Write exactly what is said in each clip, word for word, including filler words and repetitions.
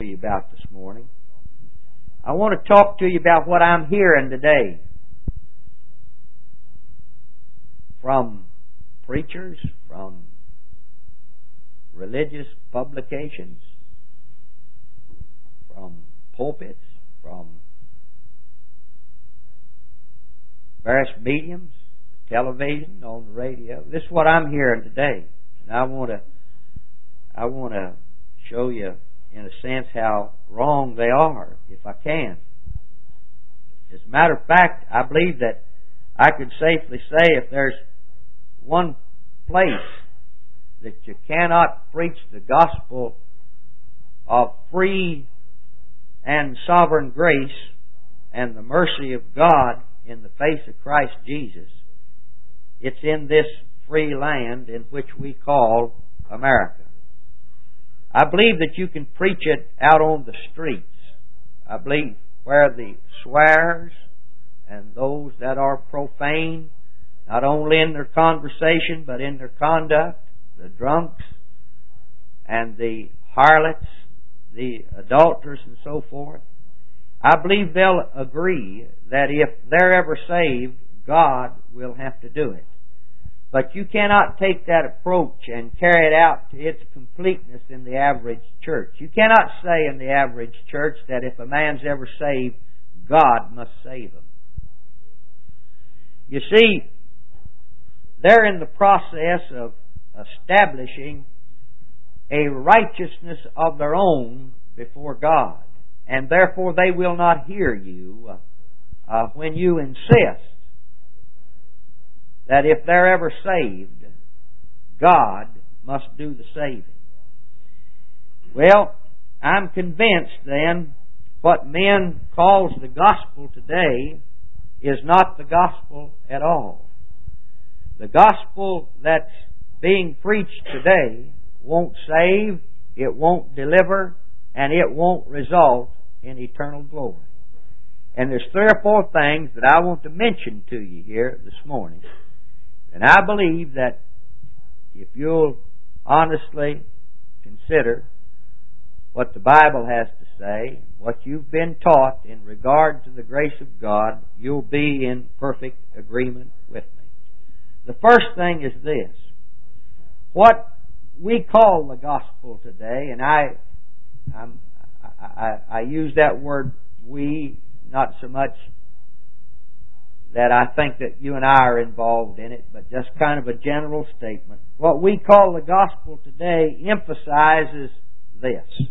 to you about this morning. I want to talk to you about what I'm hearing today from preachers, from religious publications, from pulpits, from various mediums, television, on the radio. This is what I'm hearing today. And I want to I want to show you, in a sense, how wrong they are, if I can. As a matter of fact, I believe that I could safely say if there's one place that you cannot preach the gospel of free and sovereign grace and the mercy of God in the face of Christ Jesus, it's in this free land in which we call America. I believe that you can preach it out on the streets. I believe where the swears and those that are profane, not only in their conversation but in their conduct, the drunks and the harlots, the adulterers and so forth, I believe they'll agree that if they're ever saved, God will have to do it. But you cannot take that approach and carry it out to its completeness in the average church. You cannot say in the average church that if a man's ever saved, God must save him. You see, they're in the process of establishing a righteousness of their own before God. And therefore they will not hear you uh, when you insist that if they're ever saved, God must do the saving. Well, I'm convinced then what men calls the gospel today is not the gospel at all. The gospel that's being preached today won't save, it won't deliver, and it won't result in eternal glory. And there's three or four things that I want to mention to you here this morning. And I believe that if you'll honestly consider what the Bible has to say, what you've been taught in regard to the grace of God, you'll be in perfect agreement with me. The first thing is this. What we call the gospel today, and I, I'm, I, I use that word we, not so much that I think that you and I are involved in it, but just kind of a general statement. What we call the gospel today emphasizes this.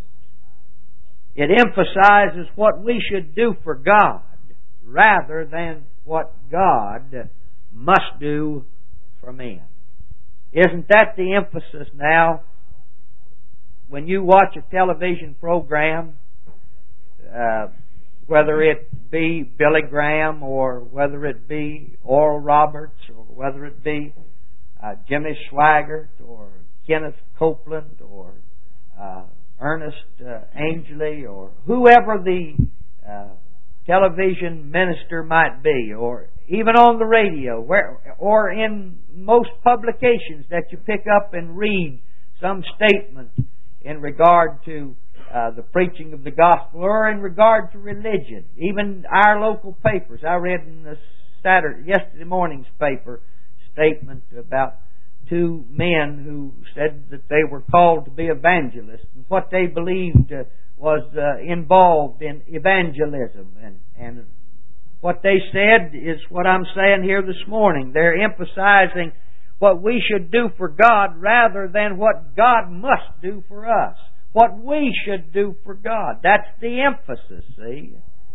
It emphasizes what we should do for God rather than what God must do for men. Isn't that the emphasis now? When you watch a television program, uh, whether it be Billy Graham or whether it be Oral Roberts or whether it be uh, Jimmy Swaggart or Kenneth Copeland or uh, Ernest uh, Angley or whoever the uh, television minister might be, or even on the radio, where, or in most publications that you pick up and read some statement in regard to Uh, the preaching of the gospel, or in regard to religion. Even our local papers. I read in the Saturday, yesterday morning's paper statement about two men who said that they were called to be evangelists, and what they believed uh, was uh, involved in evangelism. And, and what they said is what I'm saying here this morning. They're emphasizing what we should do for God rather than what God must do for us. What we should do for God. That's the emphasis, see?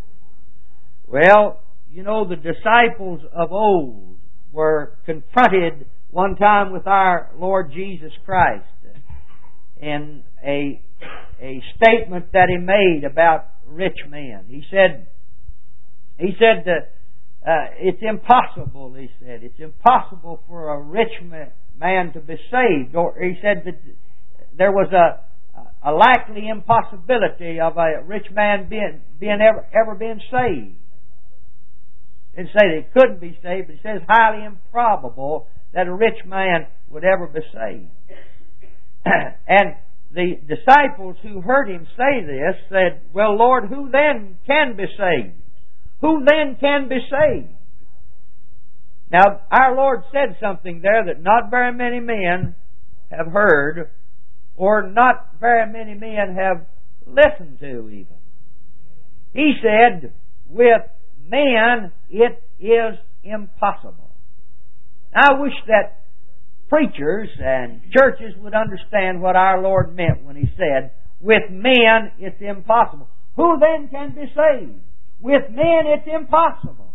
Well, you know, the disciples of old were confronted one time with our Lord Jesus Christ in a, a statement that He made about rich men. He said, He said that uh, it's impossible, He said, it's impossible for a rich man to be saved. Or He said that there was a a likely impossibility of a rich man being, being ever, ever being saved. He didn't say that he couldn't be saved, but he says highly improbable that a rich man would ever be saved. And the disciples who heard him say this said, "Well, Lord, who then can be saved? Who then can be saved?" Now, our Lord said something there that not very many men have heard, or not very many men have listened to even. He said, "With man it is impossible." I wish that preachers and churches would understand what our Lord meant when He said, "With men it's impossible." Who then can be saved? With men it's impossible.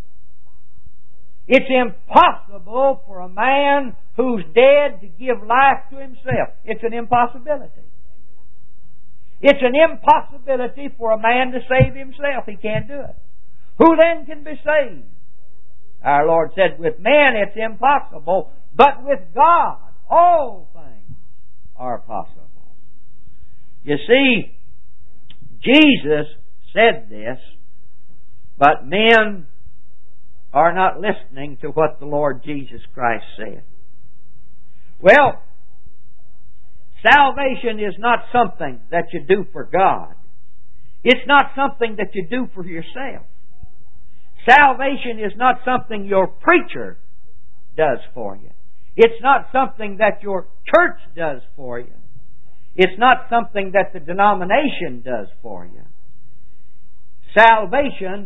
It's impossible for a man who's dead to give life to himself. It's an impossibility. It's an impossibility for a man to save himself. He can't do it. Who then can be saved? Our Lord said, "With man it's impossible, but with God all things are possible." You see, Jesus said this, but men are not listening to what the Lord Jesus Christ said. Well, salvation is not something that you do for God. It's not something that you do for yourself. Salvation is not something your preacher does for you. It's not something that your church does for you. It's not something that the denomination does for you. Salvation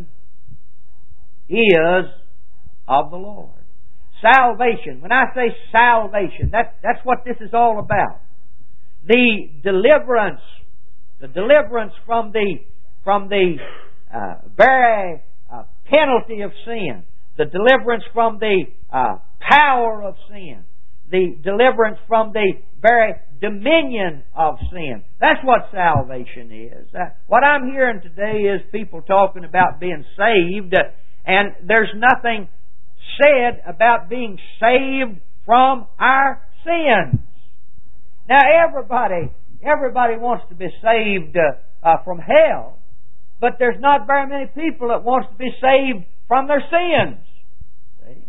is of the Lord. Salvation. When I say salvation, that, that's what this is all about. The deliverance, the deliverance from the from the uh, very uh, penalty of sin, the deliverance from the uh, power of sin, the deliverance from the very dominion of sin. That's what salvation is. Uh, what I'm hearing today is people talking about being saved, uh, and there's nothing said about being saved from our sins. Now everybody, everybody wants to be saved uh, uh, from hell, but there's not very many people that wants to be saved from their sins. See?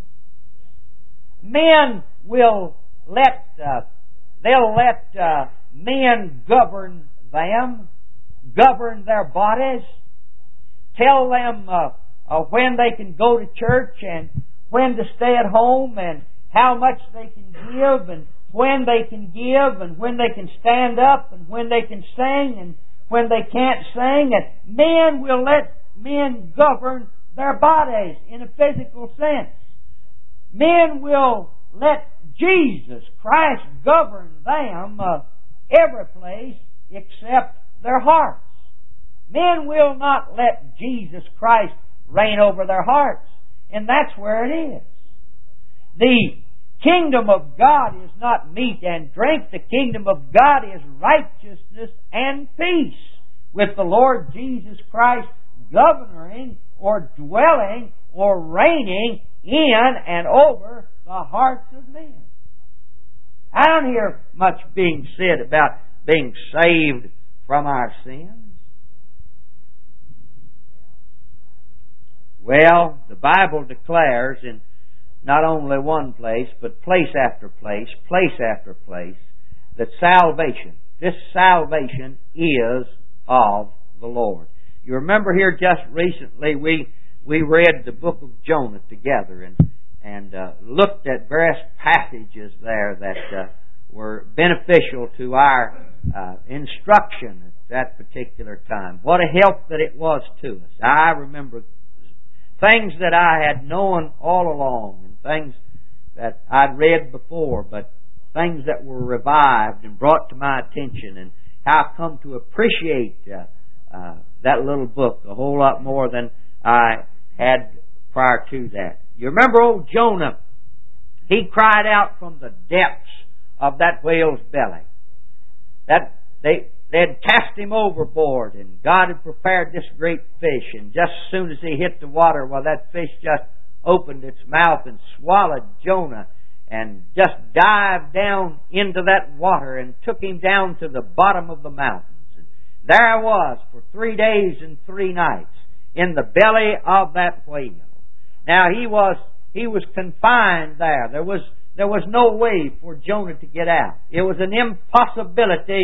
Men will let uh, they'll let uh, men govern them, govern their bodies, tell them uh, uh, when they can go to church and when to stay at home and how much they can give and when they can give and when they can stand up and when they can sing and when they can't sing. And men will let men govern their bodies in a physical sense. Men will let Jesus Christ govern them uh, every place except their hearts. Men will not let Jesus Christ reign over their hearts. And that's where it is. The kingdom of God is not meat and drink. The kingdom of God is righteousness and peace, with the Lord Jesus Christ governing or dwelling or reigning in and over the hearts of men. I don't hear much being said about being saved from our sins. Well, the Bible declares in not only one place, but place after place, place after place, that salvation, this salvation is of the Lord. You remember here just recently we we read the book of Jonah together and and uh, looked at various passages there that uh, were beneficial to our uh, instruction at that particular time. What a help that it was to us. I remember things that I had known all along and things that I'd read before, but things that were revived and brought to my attention, and how I've come to appreciate uh, uh, that little book a whole lot more than I had prior to that. You remember old Jonah? He cried out from the depths of that whale's belly. That they they had cast him overboard, and God had prepared this great fish, and just as soon as he hit the water, well, that fish just opened its mouth and swallowed Jonah and just dived down into that water and took him down to the bottom of the mountains. And there I was for three days and three nights in the belly of that whale. Now he was he was confined there. There was there was no way for Jonah to get out. It was an impossibility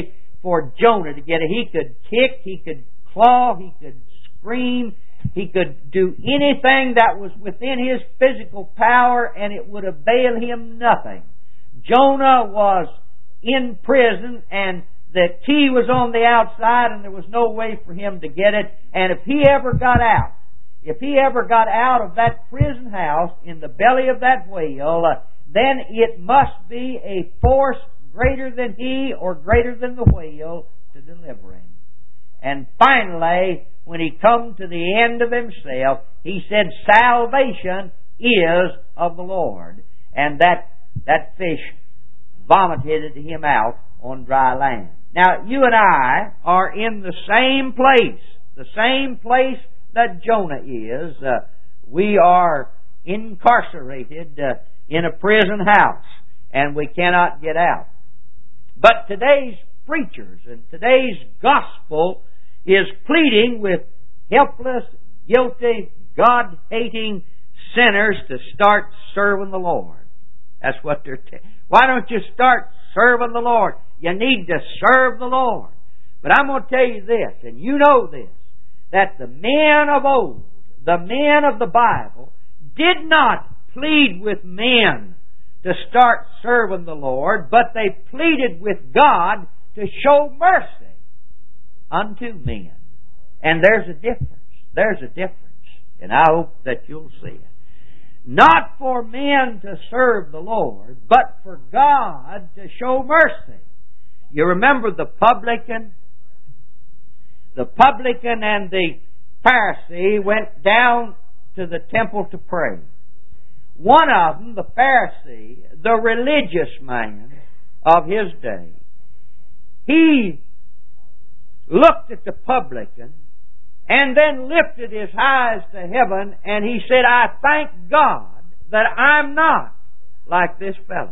for Jonah to get it. He could kick, he could claw, he could scream, he could do anything that was within his physical power, and it would avail him nothing. Jonah was in prison, and the key was on the outside, and there was no way for him to get it. And if he ever got out, if he ever got out of that prison house in the belly of that whale, uh, then it must be a force greater than he or greater than the whale to deliver him. And finally, when he come to the end of himself, he said, salvation is of the Lord. And that, that fish vomited him out on dry land. Now, you and I are in the same place, the same place that Jonah is. Uh, we are incarcerated uh, in a prison house, and we cannot get out. But today's preachers and today's gospel is pleading with helpless, guilty, God-hating sinners to start serving the Lord. That's what they're telling. Why don't you start serving the Lord? You need to serve the Lord. But I'm going to tell you this, and you know this, that the men of old, the men of the Bible, did not plead with men to start serving the Lord, but they pleaded with God to show mercy unto men. And there's a difference. There's a difference. And I hope that you'll see it. Not for men to serve the Lord, but for God to show mercy. You remember the publican? The publican and the Pharisee went down to the temple to pray. One of them, the Pharisee, the religious man of his day, he looked at the publican and then lifted his eyes to heaven and he said, I thank God that I'm not like this fellow.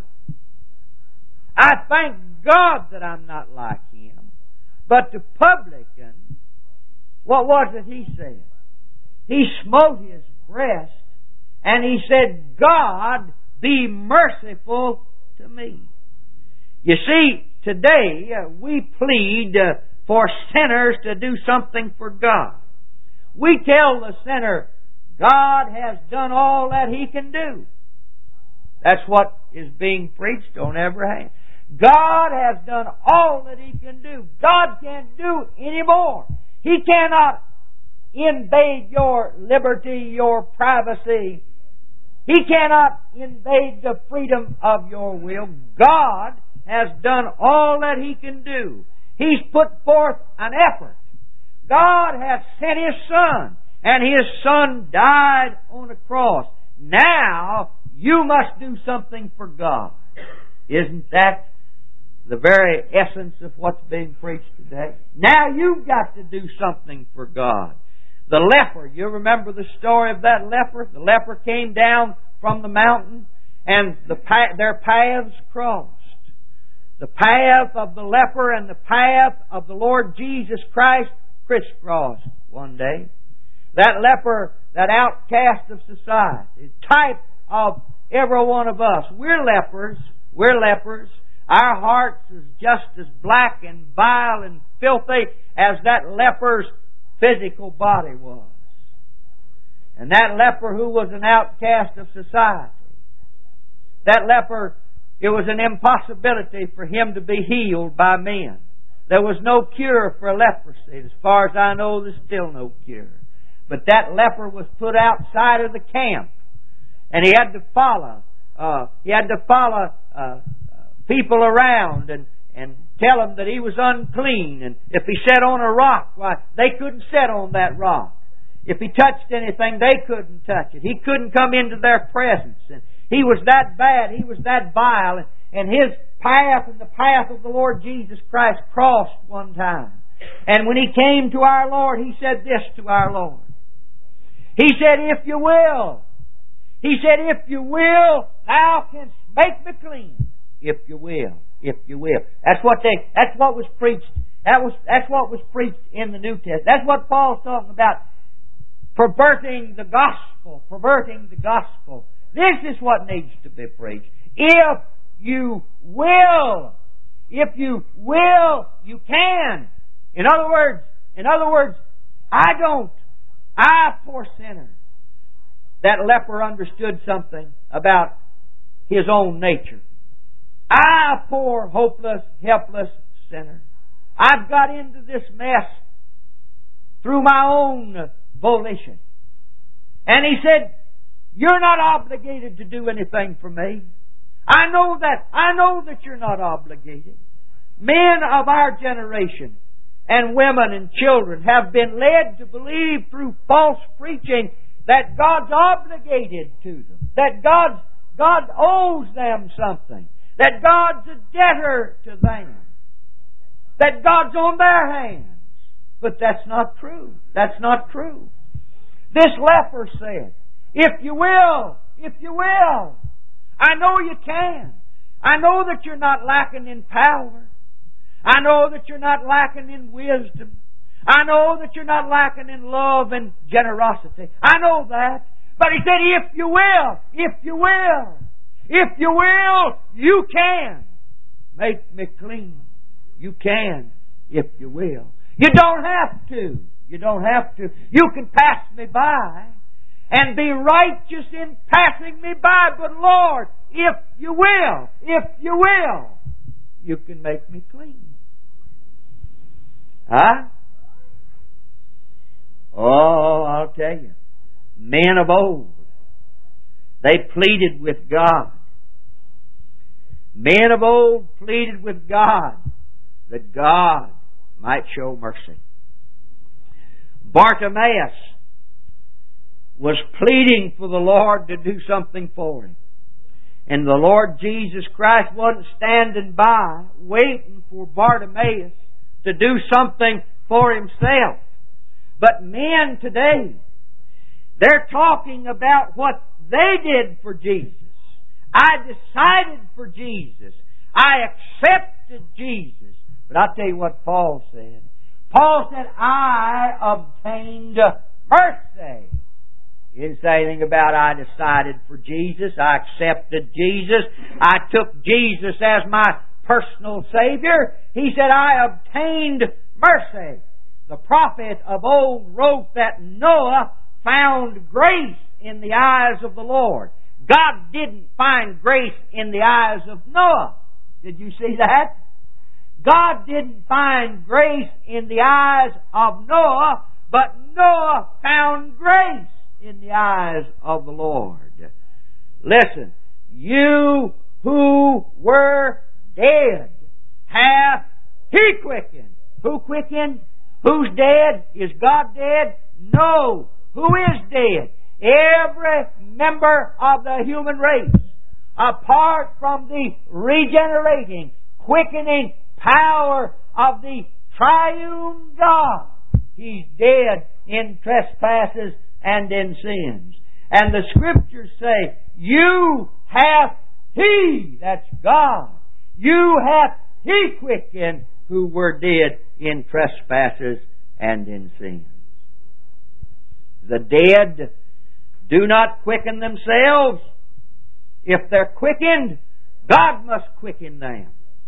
I thank God that I'm not like him. But the publican, what was it he said? He smote his breast and he said, God, be merciful to me. You see, today uh, we plead uh, for sinners to do something for God. We tell the sinner, God has done all that He can do. That's what is being preached on every hand. God has done all that He can do. God can't do any more. He cannot invade your liberty, your privacy. He cannot invade the freedom of your will. God has done all that He can do. He's put forth an effort. God has sent His Son, and His Son died on a cross. Now, you must do something for God. Isn't that the very essence of what's being preached today? Now you've got to do something for God. The leper, you remember the story of that leper? The leper came down from the mountain and the their paths crossed. The path of the leper and the path of the Lord Jesus Christ crisscrossed one day. That leper, that outcast of society, type of every one of us. We're lepers. We're lepers. Our hearts is just as black and vile and filthy as that leper's physical body was. And that leper who was an outcast of society, that leper, it was an impossibility for him to be healed by men. There was no cure for leprosy. As far as I know, there's still no cure. But that leper was put outside of the camp, and he had to follow. Uh, he had to follow uh, people around and and tell them that he was unclean. And if he sat on a rock, why, they couldn't sit on that rock. If he touched anything, they couldn't touch it. He couldn't come into their presence. And he was that bad. He was that vile. And, and his path and the path of the Lord Jesus Christ crossed one time. And when he came to our Lord, he said this to our Lord. He said, if you will. He said, if you will, thou canst make me clean. If you will. If you will. That's what they, that's what was preached. That was, that's what was preached in the New Testament. That's what Paul's talking about. Perverting the gospel. Perverting the gospel. This is what needs to be preached. If you will. if you will, you can. In other words, in other words, I don't. I, poor sinner. That leper understood something about his own nature. I, poor, hopeless, helpless sinner. I've got into this mess through my own volition. And he said, you're not obligated to do anything for me. I know that. I know that you're not obligated. Men of our generation and women and children have been led to believe through false preaching that God's obligated to them. That God, God owes them something. That God's a debtor to them. That God's on their hands. But that's not true. That's not true. This leper said, if you will, if you will, I know you can. I know that you're not lacking in power. I know that you're not lacking in wisdom. I know that you're not lacking in love and generosity. I know that. But he said, if you will, if you will, if you will, you can make me clean. You can, if you will. You don't have to. You don't have to. You can pass me by and be righteous in passing me by. But Lord, if you will, if you will, you can make me clean. Huh? Oh, I'll tell you. Men of old, they pleaded with God. Men of old pleaded with God that God might show mercy. Bartimaeus was pleading for the Lord to do something for him. And the Lord Jesus Christ wasn't standing by waiting for Bartimaeus to do something for himself. But men today, they're talking about what they did for Jesus. I decided for Jesus. I accepted Jesus. But I'll tell you what Paul said. Paul said, I obtained mercy. He didn't say anything about I decided for Jesus. I accepted Jesus. I took Jesus as my personal Savior. He said, I obtained mercy. The prophet of old wrote that Noah found grace in the eyes of the Lord. God didn't find grace in the eyes of Noah. Did you see that? God didn't find grace in the eyes of Noah, but Noah found grace in the eyes of the Lord. Listen, you who were dead hath He quickened. Who quickened? Who's dead? Is God dead? No. Who is dead? Every member of the human race, apart from the regenerating, quickening power of the triune God. He's dead in trespasses and in sins. And the Scriptures say, you hath He, that's God, you hath He quickened who were dead in trespasses and in sins. The dead do not quicken themselves. If they're quickened, God must quicken them.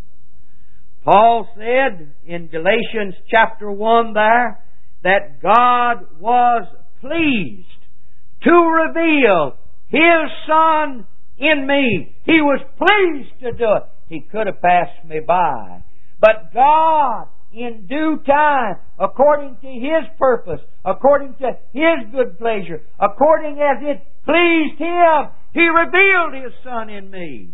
Paul said in Galatians chapter one there that God was pleased to reveal His Son in me. He was pleased to do it. He could have passed me by. But God, in due time, according to His purpose, according to His good pleasure, according as it pleased Him, He revealed His Son in me.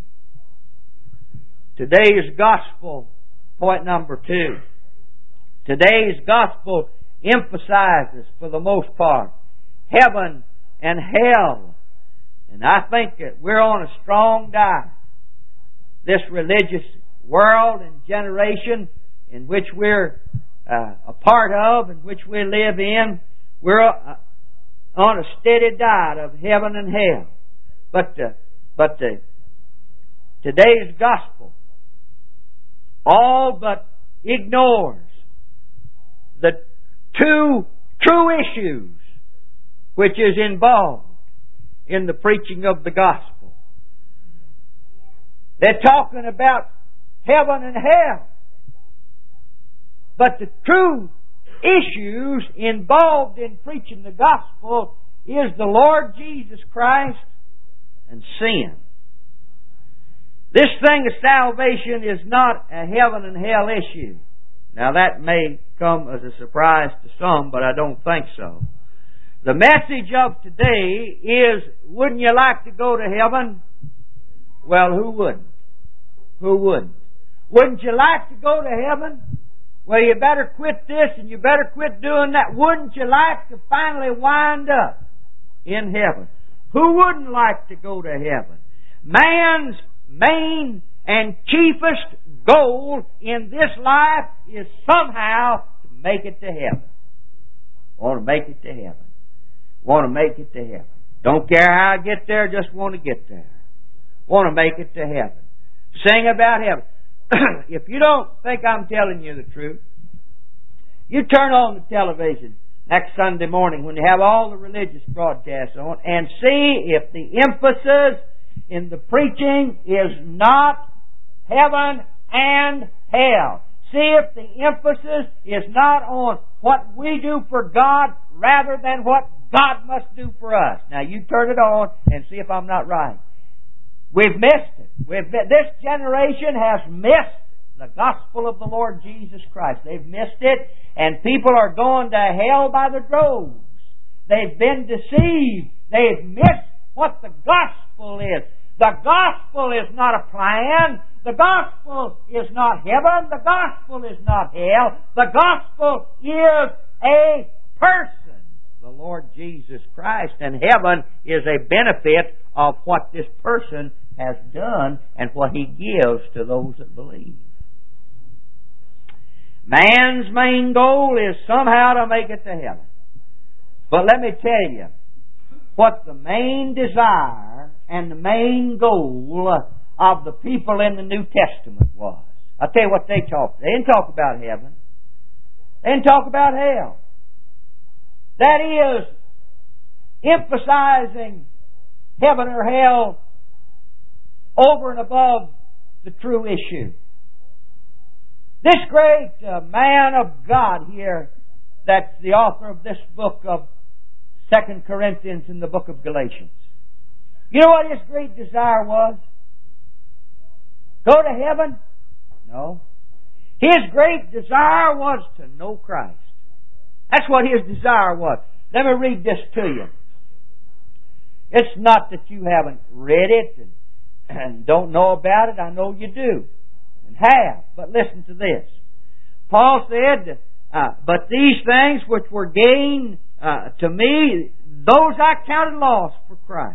Today's gospel, point number two. Today's gospel emphasizes, for the most part, heaven and hell. And I think that we're on a strong diet. This religious world and generation in which we're uh, a part of, in which we live in, we're uh, on a steady diet of heaven and hell. But uh, but uh, today's gospel all but ignores the two true issues which is involved in the preaching of the gospel. They're talking about heaven and hell. But the true issues involved in preaching the gospel is the Lord Jesus Christ and sin. This thing of salvation is not a heaven and hell issue. Now that may come as a surprise to some, but I don't think so. The message of today is, wouldn't you like to go to heaven? Well, who wouldn't? Who wouldn't? Wouldn't you like to go to heaven? Well, you better quit this and you better quit doing that. Wouldn't you like to finally wind up in heaven? Who wouldn't like to go to heaven? Man's main and chiefest goal in this life is somehow to make it to heaven. Want to make it to heaven. Want to make it to heaven. Don't care how I get there, just want to get there. Want to make it to heaven. Sing about heaven. If you don't think I'm telling you the truth, you turn on the television next Sunday morning when you have all the religious broadcasts on and see if the emphasis in the preaching is not heaven and hell. See if the emphasis is not on what we do for God rather than what God must do for us. Now you turn it on and see if I'm not right. We've missed it. We've, this generation has missed the gospel of the Lord Jesus Christ. They've missed it, and people are going to hell by the droves. They've been deceived. They've missed what the gospel is. The gospel is not a plan. The gospel is not heaven. The gospel is not hell. The gospel is a person, the Lord Jesus Christ. And heaven is a benefit of what this person has done and what He gives to those that believe. Man's main goal is somehow to make it to heaven. But let me tell you what the main desire and the main goal of the people in the New Testament was. I'll tell you what they talked. They didn't talk about heaven. They didn't talk about hell. That is, emphasizing heaven or hell over and above the true issue. This great uh, man of God here, that's the author of this book of Second Corinthians and the book of Galatians. You know what his great desire was? Go to heaven? No. His great desire was to know Christ. That's what his desire was. Let me read this to you. It's not that you haven't read it and, and don't know about it. I know you do and have. But listen to this. Paul said, uh, but these things which were gain uh, to me, those I counted loss for Christ.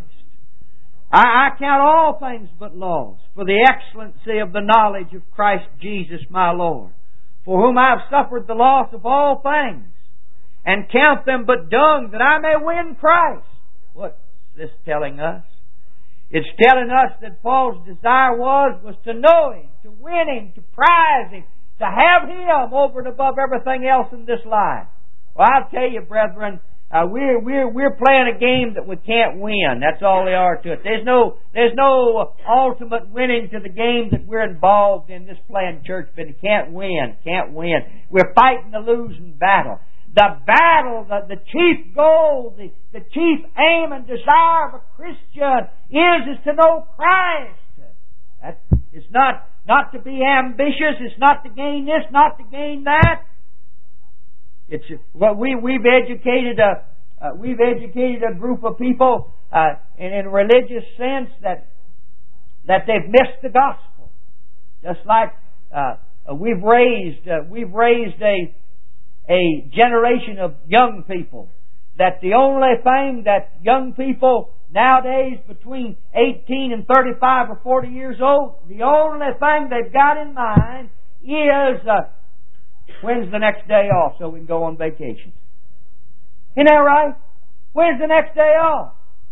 I, I count all things but loss for the excellency of the knowledge of Christ Jesus my Lord, for whom I have suffered the loss of all things, and count them but dung, that I may win Christ. What's this telling us? It's telling us that Paul's desire was, was to know Him, to win Him, to prize Him, to have Him over and above everything else in this life. Well, I'll tell you, brethren, uh, we're we're we're playing a game that we can't win. That's all there are to it. There's no there's no ultimate winning to the game that we're involved in this playing church. But you can't win, can't win. We're fighting a losing battle. The battle, the, the chief goal, the, the chief aim and desire of a Christian is, is to know Christ. That, it's not, not to be ambitious. It's not to gain this, not to gain that. It's well, we we've educated a uh, we've educated a group of people uh, in, in a religious sense that that they've missed the gospel. Just like uh, we've raised uh, we've raised a a generation of young people that the only thing that young people nowadays between eighteen and thirty-five or forty years old, the only thing they've got in mind is uh, when's the next day off so we can go on vacation. Isn't that right? When's the next day off?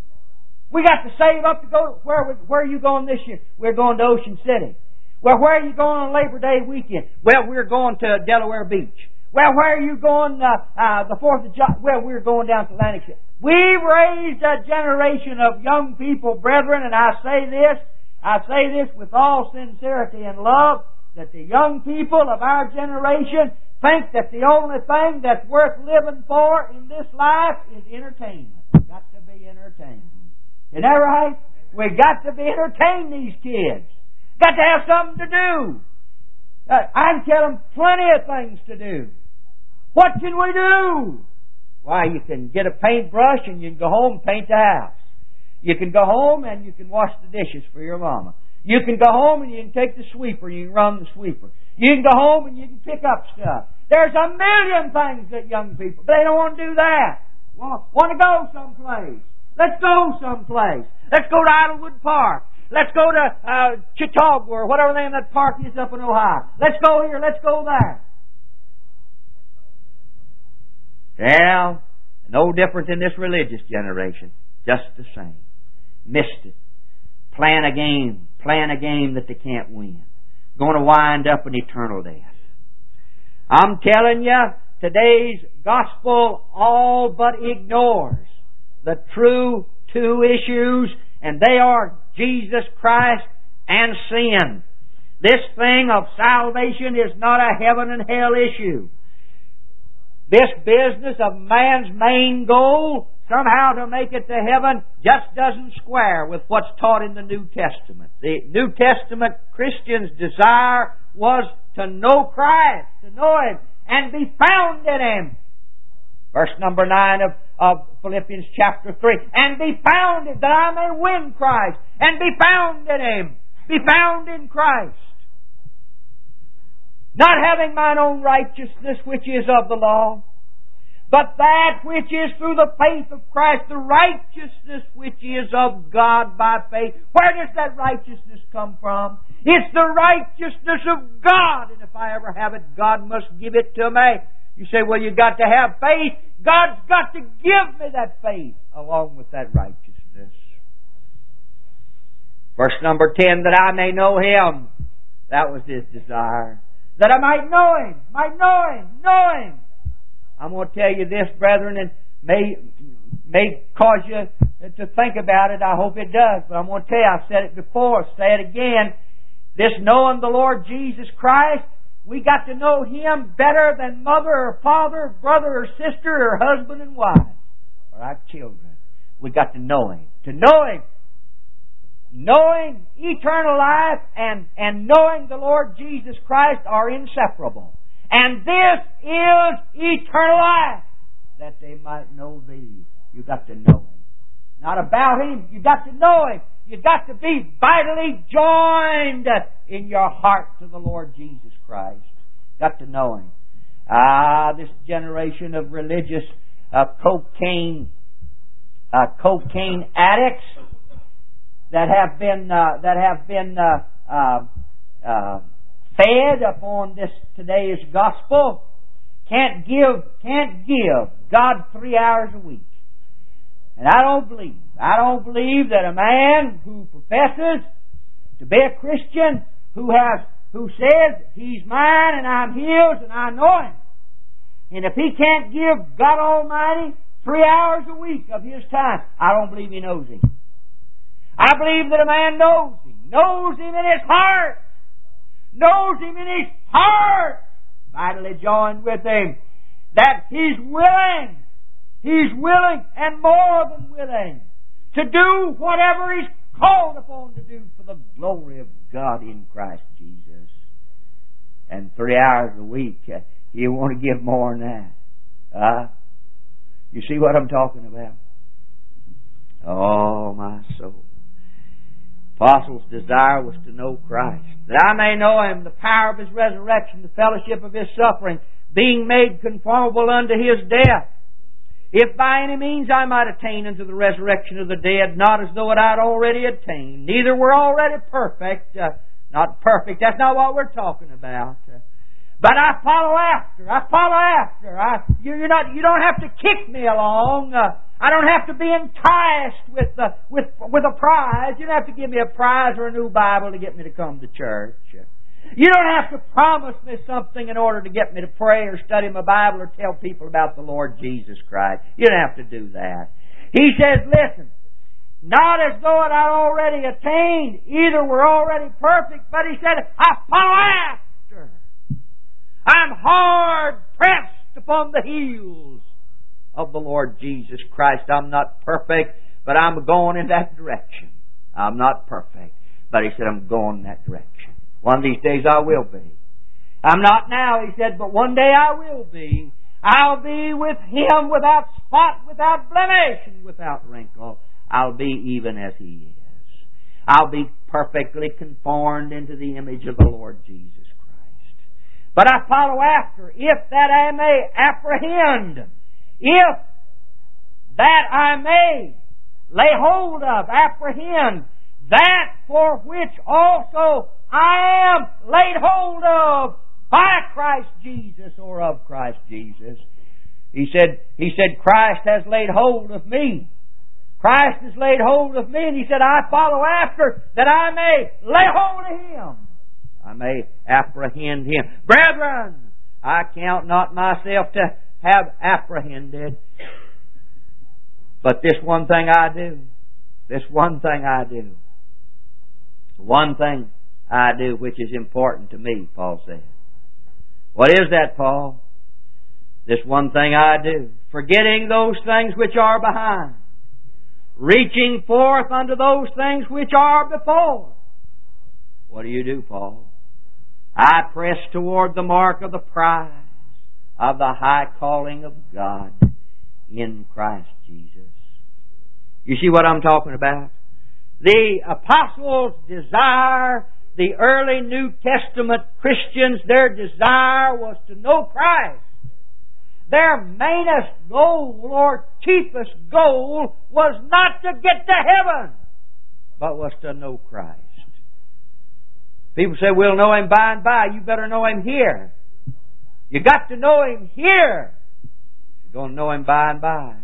We got to save up to go. Where, where are you going this year? We're going to Ocean City. Well, where are you going on Labor Day weekend? Well, we're going to Delaware Beach. Well, where are you going uh, uh, the fourth of July? Well, we're going down to Atlantic City. We've raised a generation of young people, brethren, and I say this, I say this with all sincerity and love. that the young people of our generation think that the only thing that's worth living for in this life is entertainment. We've got to be entertained. Isn't that right? We've got to be entertain these kids. Got to have something to do. Uh, I can tell them plenty of things to do. What can we do? Why, you can get a paintbrush and you can go home and paint the house. You can go home and you can wash the dishes for your mama. You can go home and you can take the sweeper and you can run the sweeper. You can go home and you can pick up stuff. There's a million things that young people, they don't want to do that. Want, want to go someplace. Let's go someplace. Let's go to Idlewood Park. Let's go to uh, Chautauqua or whatever the name of that park is up in Ohio. Let's go here. Let's go there. Yeah, no different in this religious generation. Just the same. Missed it. Playing a game. Playing a game that they can't win. Going to wind up in eternal death. I'm telling you, today's gospel all but ignores the true two issues, and they are Jesus Christ and sin. This thing of salvation is not a heaven and hell issue. This business of man's main goal, somehow to make it to heaven, just doesn't square with what's taught in the New Testament. The New Testament Christian's desire was to know Christ, to know Him, and be found in Him. Verse number nine of, of Philippians chapter three. And be found that I may win Christ, and be found in Him. Be found in Christ. Not having mine own righteousness which is of the law, but that which is through the faith of Christ, the righteousness which is of God by faith. Where does that righteousness come from? It's the righteousness of God. And if I ever have it, God must give it to me. You say, well, you've got to have faith. God's got to give me that faith along with that righteousness. Verse number ten, that I may know Him. That was His desire. That I might know Him, might know Him, know Him. I'm going to tell you this, brethren, and may may cause you to think about it. I hope it does. But I'm going to tell you, I've said it before, say it again. This knowing the Lord Jesus Christ, we got to know Him better than mother or father, brother or sister, or husband and wife, or our children. We got to know Him. To know Him. Knowing eternal life and, and knowing the Lord Jesus Christ are inseparable. And this is eternal life, that they might know Thee. You've got to know Him. Not about Him, you've got to know Him. You've got to be vitally joined in your heart to the Lord Jesus Christ. Got to know Him. Ah, this generation of religious uh, cocaine, uh, cocaine addicts that have been uh, that have been uh, uh, uh, fed upon this today's gospel can't give can't give God three hours a week. And I don't believe I don't believe that a man who professes to be a Christian, who has who says He's mine and I'm His and I know Him, and if he can't give God Almighty three hours a week of his time, I don't believe he knows Him. I believe that a man knows Him, knows Him in his heart, knows Him in his heart, vitally joined with Him, that he's willing, he's willing and more than willing to do whatever he's called upon to do for the glory of God in Christ Jesus. And three hours a week, uh, you want to give more than that. Uh, you see what I'm talking about? Oh, my soul. Apostle's desire was to know Christ, that I may know Him, the power of His resurrection, the fellowship of His suffering, being made conformable unto His death. If by any means I might attain unto the resurrection of the dead, not as though it I'd already attained. Neither were already perfect. Uh, not perfect, that's not what we're talking about. Uh, but I follow after. I follow after. I, you, you're not, you don't have to kick me along. Uh, I don't have to be enticed with, uh, with, with a prize. You don't have to give me a prize or a new Bible to get me to come to church. You don't have to promise me something in order to get me to pray or study my Bible or tell people about the Lord Jesus Christ. You don't have to do that. He says, listen, not as though it I'd already attained, either were already perfect, but He said, I follow after. after. I'm hard pressed upon the heels of the Lord Jesus Christ. I'm not perfect, but I'm going in that direction. I'm not perfect, but He said I'm going in that direction. One of these days I will be. I'm not now, He said, but one day I will be. I'll be with Him without spot, without blemish, and without wrinkle. I'll be even as He is. I'll be perfectly conformed into the image of the Lord Jesus Christ. But I follow after, if that I may apprehend, if that I may lay hold of, apprehend, that for which also I am laid hold of by Christ Jesus, or of Christ Jesus. He said, He said, Christ has laid hold of me. Christ has laid hold of me, and He said, I follow after, that I may lay hold of Him. I may apprehend Him. Brethren, I count not myself to have apprehended, but this one thing I do, this one thing I do, one thing I do which is important to me, Paul said. What is that, Paul? This one thing I do, forgetting those things which are behind, reaching forth unto those things which are before. What do you do, Paul? I press toward the mark of the prize of the high calling of God in Christ Jesus. You see what I'm talking about? The apostles' desire, the early New Testament Christians, their desire was to know Christ. Their mainest goal or chiefest goal was not to get to heaven, but was to know Christ. People say, we'll know Him by and by. You better know Him here. You got to know Him here. You're going to know Him by and by.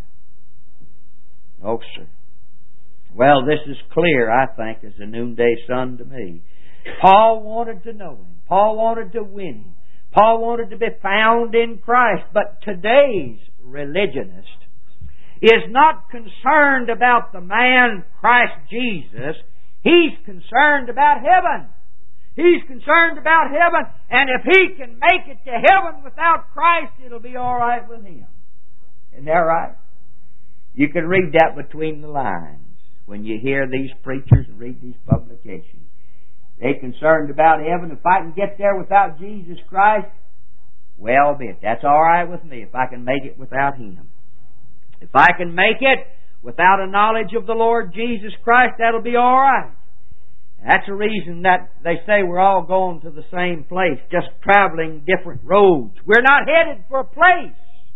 No, sir. Well, this is clear, I think, as the noonday sun to me. Paul wanted to know Him. Paul wanted to win Him. Paul wanted to be found in Christ. But today's religionist is not concerned about the man Christ Jesus. He's concerned about heaven. He's concerned about heaven. And if he can make it to heaven without Christ, it'll be all right with him. Isn't that right? You can read that between the lines when you hear these preachers and read these publications. They're concerned about heaven. If I can get there without Jesus Christ, well, be it. That's all right with me if I can make it without Him. If I can make it without a knowledge of the Lord Jesus Christ, that'll be all right. That's the reason that they say we're all going to the same place, just traveling different roads. We're not headed for a place.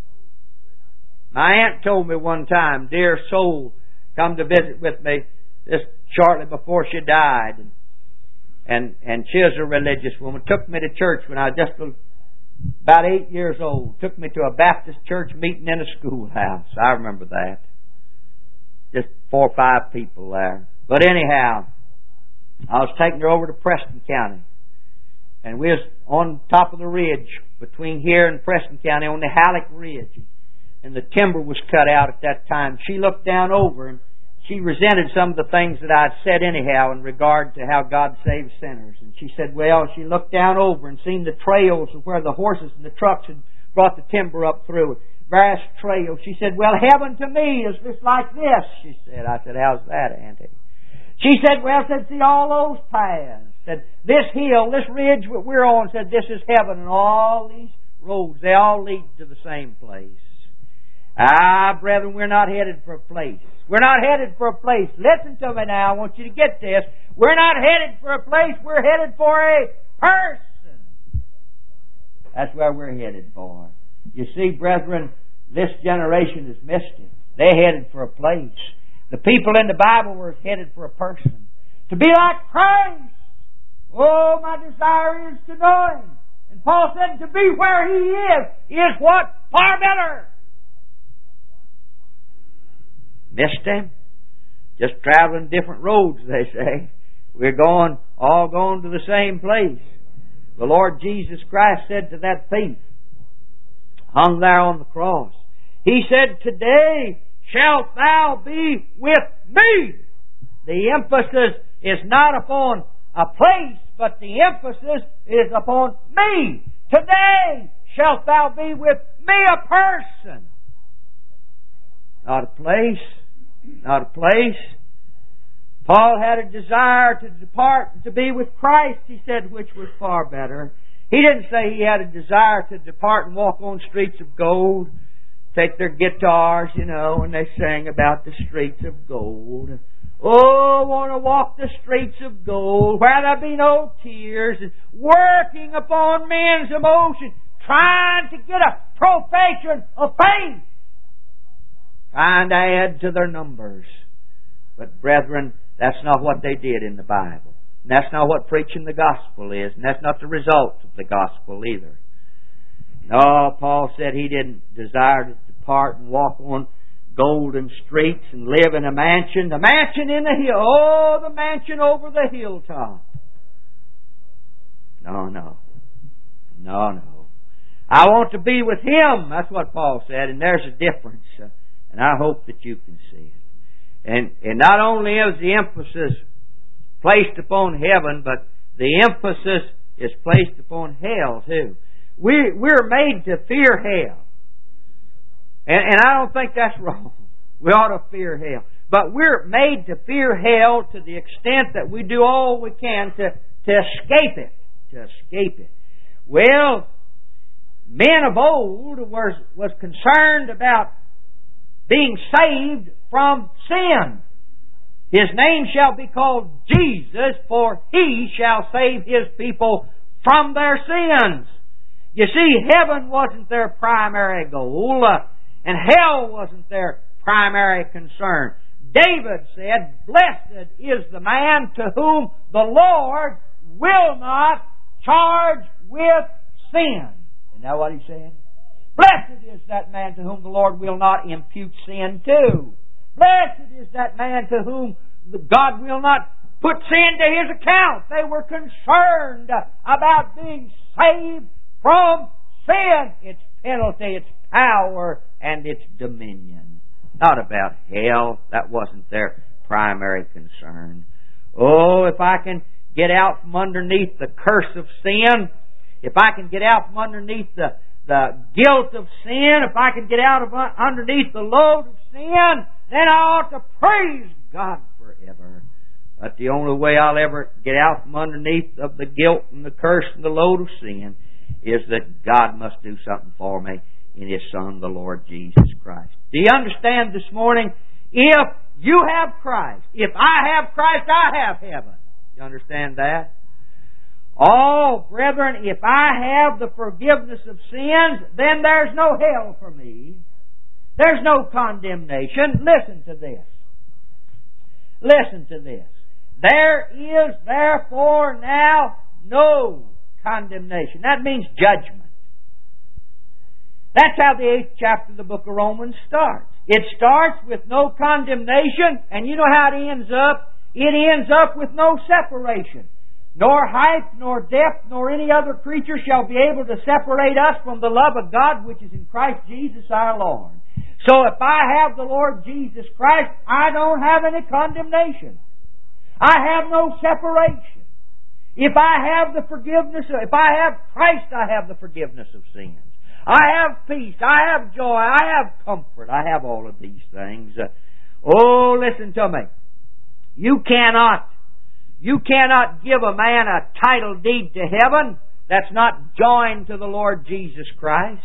My aunt told me one time, dear soul, come to visit with me just shortly before she died. And, and, and she was a religious woman. Took me to church when I was just about eight years old. Took me to a Baptist church meeting in a schoolhouse. I remember that. Just four or five people there. But anyhow, I was taking her over to Preston County. And we was on top of the ridge between here and Preston County on the Halleck Ridge. And the timber was cut out at that time. She looked down over and she resented some of the things that I'd said anyhow in regard to how God saves sinners. And she said, well, she looked down over and seen the trails of where the horses and the trucks had brought the timber up through. Various trails. She said, well, heaven to me is just like this, she said. I said, how's that, Auntie? She said, well, said, see all those paths. Said, this hill, this ridge that we're on, said, this is heaven. And all these roads, they all lead to the same place. Ah, brethren, we're not headed for a place. We're not headed for a place. Listen to me now. I want you to get this. We're not headed for a place. We're headed for a person. That's where we're headed for. You see, brethren, this generation has missed it. They headed for a place. The people in the Bible were headed for a person. To be like Christ. Oh, my desire is to know Him. And Paul said to be where He is, is what? Far better. Missed Him? Just traveling different roads, they say. We're going, all going to the same place. The Lord Jesus Christ said to that thief, hung there on the cross, He said, today shalt thou be with me. The emphasis is not upon a place, but the emphasis is upon me. Today shalt thou be with me, a person. Not a place. Not a place. Paul had a desire to depart and to be with Christ, he said, which was far better. He didn't say he had a desire to depart and walk on streets of gold, take their guitars, you know, and they sang about the streets of gold. Oh, I want to walk the streets of gold where there be no tears, and working upon men's emotions, trying to get a profession of faith, trying to add to their numbers. But brethren, that's not what they did in the Bible. And that's not what preaching the gospel is. And that's not the result of the gospel either. No, Paul said he didn't desire to depart and walk on golden streets and live in a mansion. The mansion in the hill. Oh, the mansion over the hilltop. No, no. No, no. I want to be with Him. That's what Paul said. And there's a difference. Uh, and I hope that you can see it. And, and not only is the emphasis placed upon heaven, but the emphasis is placed upon hell too. We, we're made to fear hell. And, and I don't think that's wrong. We ought to fear hell. But we're made to fear hell to the extent that we do all we can to, to escape it. To escape it. Well, men of old was, was concerned about being saved from sin. His name shall be called Jesus, for He shall save His people from their sins. You see, heaven wasn't their primary goal, uh, and hell wasn't their primary concern. David said, "Blessed is the man to whom the Lord will not charge with sin." Isn't that what he said? Blessed is that man to whom the Lord will not impute sin to. Blessed is that man to whom God will not put sin to his account. They were concerned about being saved from sin, its penalty, its power, and its dominion. Not about hell. That wasn't their primary concern. Oh, if I can get out from underneath the curse of sin, if I can get out from underneath the, the guilt of sin, if I can get out of underneath the load of sin, then I ought to praise God forever. But the only way I'll ever get out from underneath of the guilt and the curse and the load of sin is that God must do something for me in His Son, the Lord Jesus Christ. Do you understand this morning? If you have Christ, if I have Christ, I have heaven. You understand that? Oh, brethren, if I have the forgiveness of sins, then there's no hell for me. There's no condemnation. Listen to this. Listen to this. There is therefore now no condemnation. That means judgment. That's how the eighth chapter of the book of Romans starts. It starts with no condemnation, and you know how it ends up? It ends up with no separation. Nor height, nor depth, nor any other creature shall be able to separate us from the love of God which is in Christ Jesus our Lord. So if I have the Lord Jesus Christ, I don't have any condemnation. I have no separation. If I have the forgiveness, of, if I have Christ, I have the forgiveness of sins. I have peace. I have joy. I have comfort. I have all of these things. Oh, listen to me. You cannot, you cannot give a man a title deed to heaven that's not joined to the Lord Jesus Christ.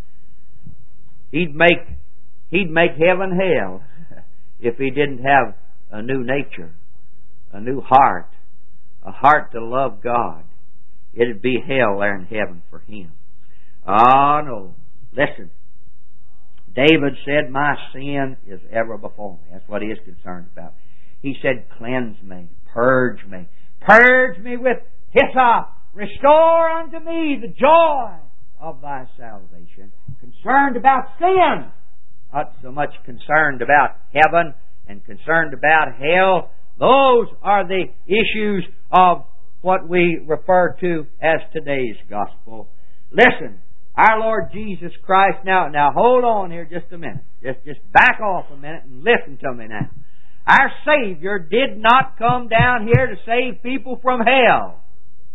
He'd make, he'd make heaven hell if he didn't have a new nature, a new heart, a heart to love God. It'd be hell there in heaven for him. Ah, oh, no. Listen. David said, my sin is ever before me. That's what he is concerned about. He said, cleanse me, purge me. Purge me with hyssop. Restore unto me the joy of thy salvation. Concerned about sin. Not so much concerned about heaven and concerned about hell. Those are the issues of what we refer to as today's gospel. Listen. Our Lord Jesus Christ, now, now hold on here just a minute. Just, just back off a minute and listen to me now. Our Savior did not come down here to save people from hell.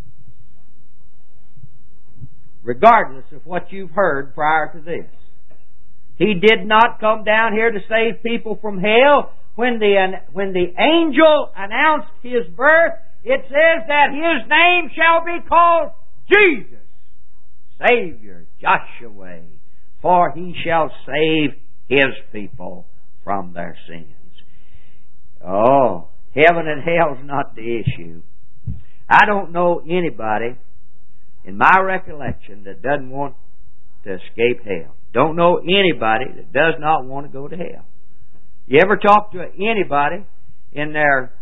regardless of what you've heard prior to this. He did not come down here to save people from hell. When the, when the angel announced His birth, it says that His name shall be called Jesus, Savior, Joshua, for He shall save His people from their sins. Oh, heaven and hell's not the issue. I don't know anybody in my recollection that doesn't want to escape hell. Don't know anybody that does not want to go to hell. You ever talk to anybody in their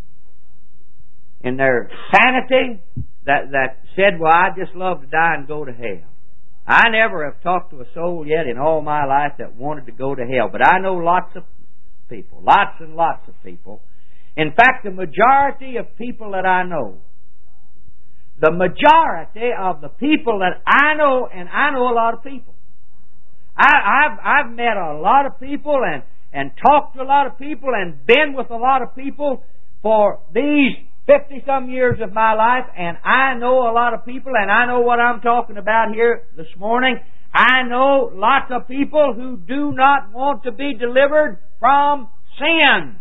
in their sanity that, that said, well, I'd just love to die and go to hell? I never have talked to a soul yet in all my life that wanted to go to hell. But I know lots of people, lots and lots of people. In fact, the majority of people that I know, the majority of the people that I know, and I know a lot of people. I, I've, I've met a lot of people and, and talked to a lot of people and been with a lot of people for these fifty-some years of my life, and I know a lot of people, and I know what I'm talking about here this morning. I know lots of people who do not want to be delivered from sin.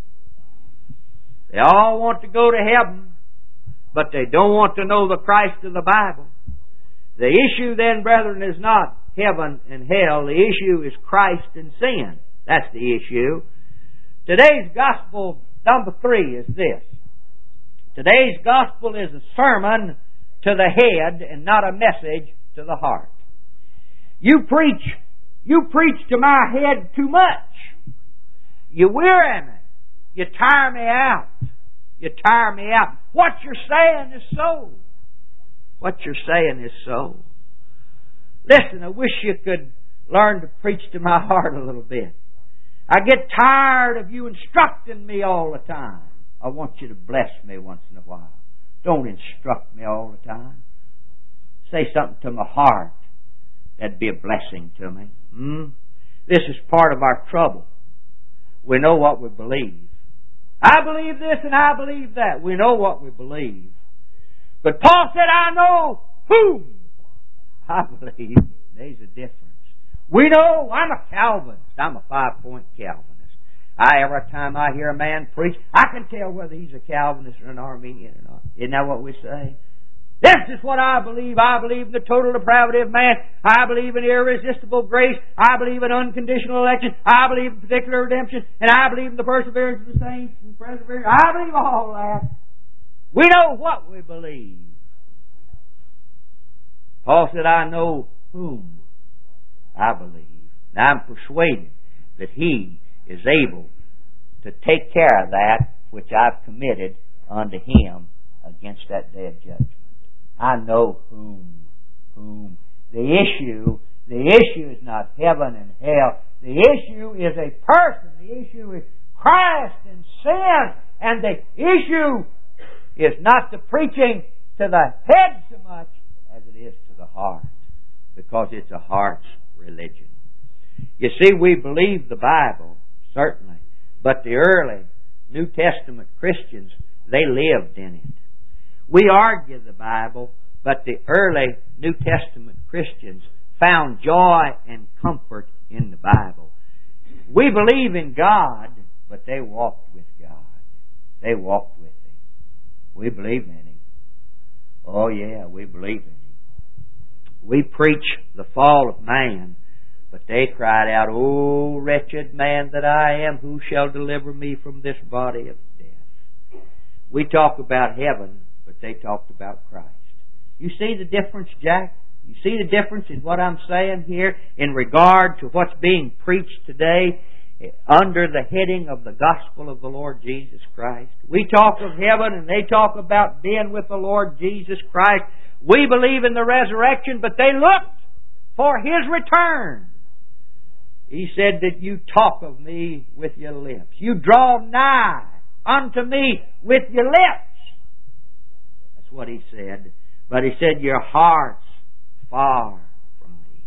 They all want to go to heaven, but they don't want to know the Christ of the Bible. The issue then, brethren, is not heaven and hell. The issue is Christ and sin. That's the issue. Today's gospel number three is this. Today's gospel is a sermon to the head and not a message to the heart. You preach, you preach to my head too much. You weary me. You tire me out. You tire me out. What you're saying is so. What you're saying is so. Listen, I wish you could learn to preach to my heart a little bit. I get tired of you instructing me all the time. I want you to bless me once in a while. Don't instruct me all the time. Say something to my heart. That'd be a blessing to me. Hmm? This is part of our trouble. We know what we believe. I believe this and I believe that. We know what we believe. But Paul said, I know whom I believe. There's a difference. We know I'm a Calvinist. I'm a five-point Calvinist. I, every time I hear a man preach, I can tell whether he's a Calvinist or an Arminian or not. Isn't that what we say? This is what I believe. I believe in the total depravity of man. I believe in irresistible grace. I believe in unconditional election. I believe in particular redemption. And I believe in the perseverance of the saints and perseverance. I believe all that. We know what we believe. Paul said, I know whom I believe. And I'm persuaded that He is able to take care of that which I've committed unto Him against that day of judgment. I know whom. Whom. The issue, the issue is not heaven and hell. The issue is a person. The issue is Christ and sin. And the issue is not the preaching to the head so much as it is to the heart. Because it's a heart's religion. You see, we believe the Bible, certainly. But the early New Testament Christians, they lived in it. We argue the Bible, but the early New Testament Christians found joy and comfort in the Bible. We believe in God, but they walked with God. They walked with Him. We believe in Him. Oh yeah, we believe in Him. We preach the fall of man, but they cried out, O wretched man that I am, who shall deliver me from this body of death? We talk about heaven, but they talked about Christ. You see the difference, Jack? You see the difference in what I'm saying here in regard to what's being preached today under the heading of the gospel of the Lord Jesus Christ? We talk of heaven and they talk about being with the Lord Jesus Christ. We believe in the resurrection, but they looked for His return. He said that you talk of me with your lips. You draw nigh unto me with your lips. That's what He said. But He said, your heart's far from me.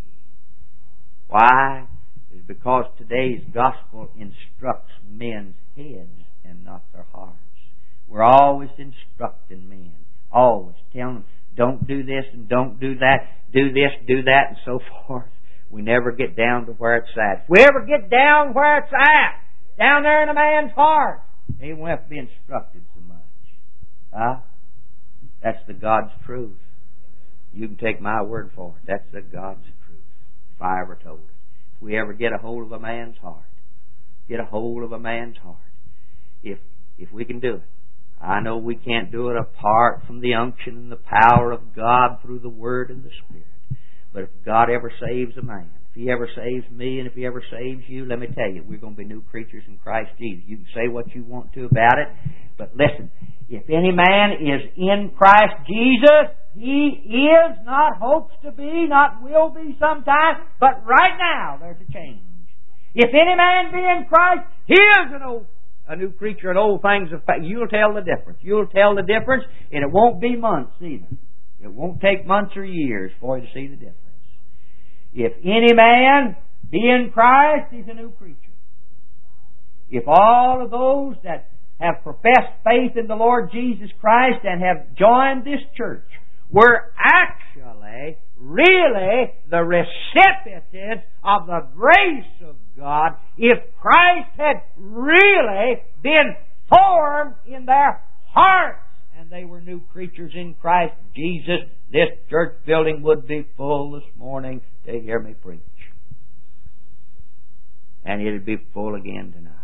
Why? It's because today's gospel instructs men's heads and not their hearts. We're always instructing men. Always telling them, don't do this and don't do that, do this, do that, and so forth. We never get down to where it's at. If we ever get down where it's at, down there in a man's heart, he won't have to be instructed so much. Huh? That's the God's truth. You can take my word for it. That's the God's truth. If I ever told it. If we ever get a hold of a man's heart, get a hold of a man's heart. If if we can do it. I know we can't do it apart from the unction and the power of God through the Word and the Spirit. But if God ever saves a man, if He ever saves me, and if He ever saves you, let me tell you, we're going to be new creatures in Christ Jesus. You can say what you want to about it, but listen, if any man is in Christ Jesus, he is, not hopes to be, not will be sometime, but right now there's a change. If any man be in Christ, he is an old A new creature, and old things have passed. You'll tell the difference. You'll tell the difference, and it won't be months either. It won't take months or years for you to see the difference. If any man be in Christ, he's a new creature. If all of those that have professed faith in the Lord Jesus Christ and have joined this church were actually, really the recipients of the grace of God, if Christ had really been formed in their hearts and they were new creatures in Christ Jesus, this church building would be full this morning to hear me preach. And it would be full again tonight.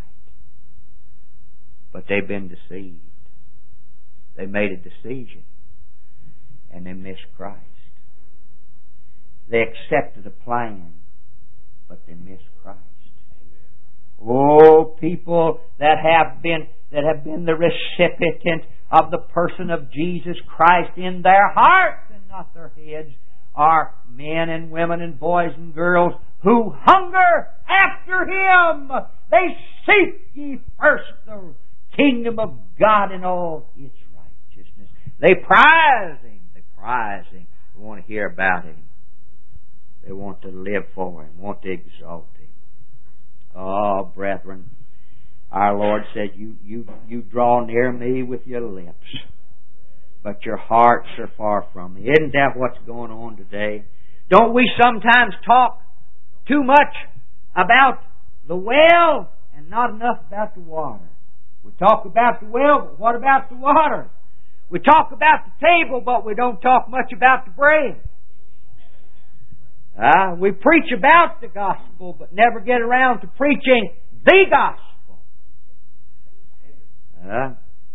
But they've been deceived. They made a decision and they missed Christ. They accepted a plan, but they missed Christ. Oh, people that have been that have been the recipient of the person of Jesus Christ in their hearts and not their heads are men and women and boys and girls who hunger after Him. They seek ye first the kingdom of God and all its righteousness. They prize Him. They prize Him. They want to hear about Him. They want to live for Him, want to exalt Him. Oh, brethren, our Lord said, you, you, you draw near me with your lips, but your hearts are far from me. Isn't that what's going on today? Don't we sometimes talk too much about the well and not enough about the water? We talk about the well, but what about the water? We talk about the table, but we don't talk much about the bread. Uh, we preach about the gospel, but never get around to preaching the gospel. Uh,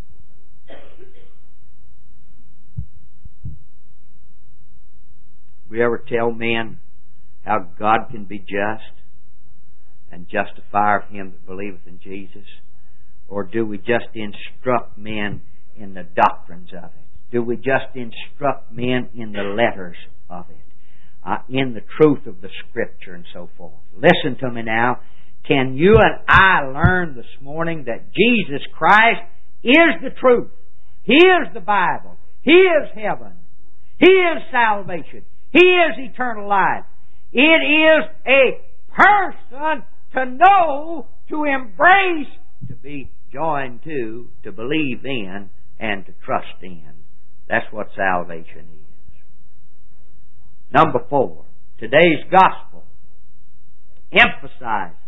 we ever tell men how God can be just and justifier of him that believeth in Jesus? Or do we just instruct men in the doctrines of it? Do we just instruct men in the letters of it? Uh, in the truth of the Scripture and so forth. Listen to me now. Can you and I learn this morning that Jesus Christ is the truth? He is the Bible. He is heaven. He is salvation. He is eternal life. It is a person to know, to embrace, to be joined to, to believe in, and to trust in. That's what salvation is. Number four, today's gospel emphasizes,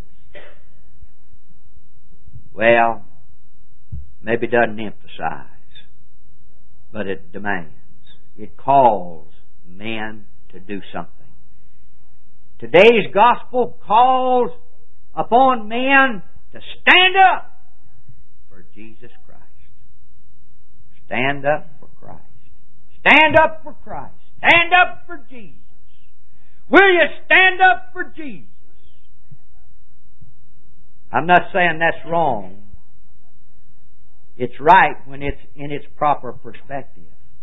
well, maybe doesn't emphasize, but it demands. It calls men to do something. Today's gospel calls upon men to stand up for Jesus Christ. Stand up for Christ. Stand up for Christ. Stand up for Jesus. Will you stand up for Jesus? I'm not saying that's wrong. It's right when it's in its proper perspective.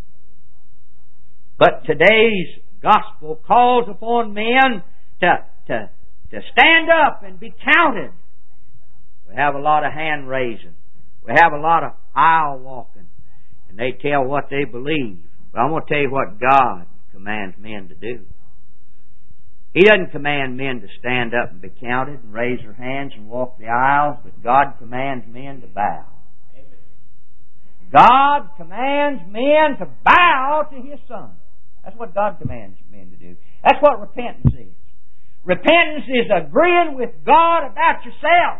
But today's gospel calls upon men to, to, to stand up and be counted. We have a lot of hand raising. We have a lot of aisle walking. And they tell what they believe. But I'm going to tell you what God commands men to do. He doesn't command men to stand up and be counted and raise their hands and walk the aisles, but God commands men to bow. God commands men to bow to His Son. That's what God commands men to do. That's what repentance is. Repentance is agreeing with God about yourself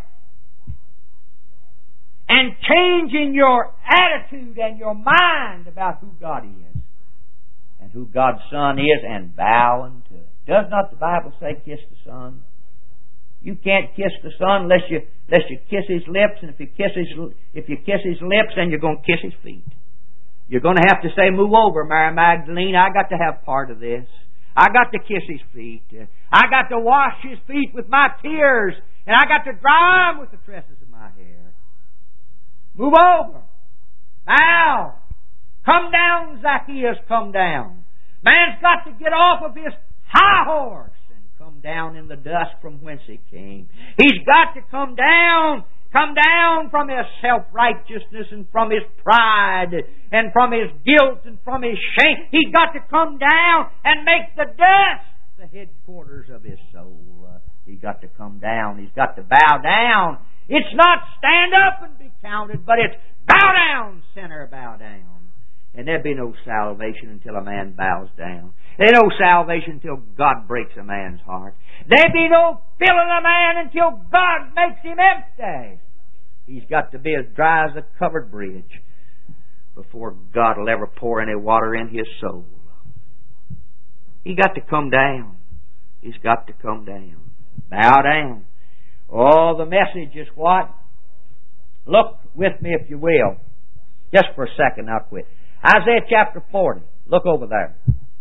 and changing your attitude and your mind about who God is and who God's Son is and bowing to it. Does not the Bible say kiss the Son? You can't kiss the Son unless you unless you kiss His lips, and if you kiss His if you kiss His lips, then you're going to kiss His feet. You're going to have to say, "Move over, Mary Magdalene. I got to have part of this. I got to kiss His feet. I got to wash His feet with my tears, and I got to dry them with the tresses of my hair. Move over, bow, come down, Zacchaeus, come down. Man's got to get off of his high horse and come down in the dust from whence he came. He's got to come down, come down from his self-righteousness and from his pride and from his guilt and from his shame. He's got to come down and make the dust the headquarters of his soul. Uh, he's got to come down. He's got to bow down. It's not stand up and be counted, but it's bow down, sinner, bow down. And there'd be no salvation until a man bows down. There'd be no salvation until God breaks a man's heart. There'd be no filling a man until God makes him empty. He's got to be as dry as a covered bridge before God will ever pour any water in his soul. He's got to come down. He's got to come down. Bow down. Oh, the message is what? Look with me if you will. Just for a second, I'll quit. Isaiah chapter forty. Look over there.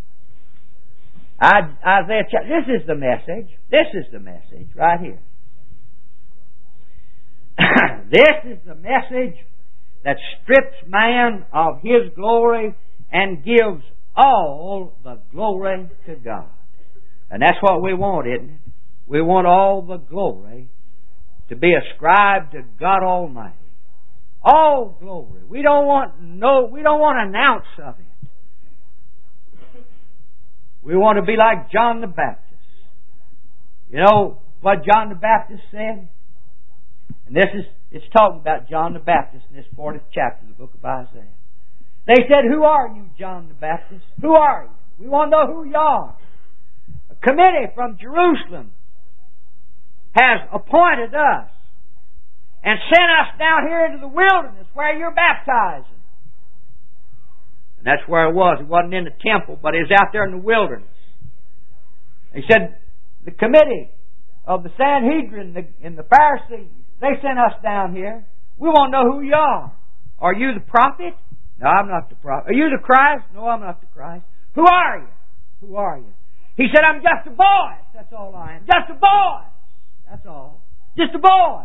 Isaiah chapter... This is the message. This is the message right here. This is the message that strips man of his glory and gives all the glory to God. And that's what we want, isn't it? We want all the glory to be ascribed to God Almighty. All glory. We don't want no. We don't want an ounce of it. We want to be like John the Baptist. You know what John the Baptist said? And this is it's talking about John the Baptist in this fortieth chapter of the book of Isaiah. They said, "Who are you, John the Baptist? Who are you? We want to know who you are." A committee from Jerusalem has appointed us and sent us down here into the wilderness where you're baptizing. And that's where it was. It wasn't in the temple, but it was out there in the wilderness. He said, the committee of the Sanhedrin and the Pharisees, they sent us down here. We want to know who you are. Are you the prophet? No, I'm not the prophet. Are you the Christ? No, I'm not the Christ. Who are you? Who are you? He said, I'm just a voice. That's all I am. Just a voice. That's all. Just a voice.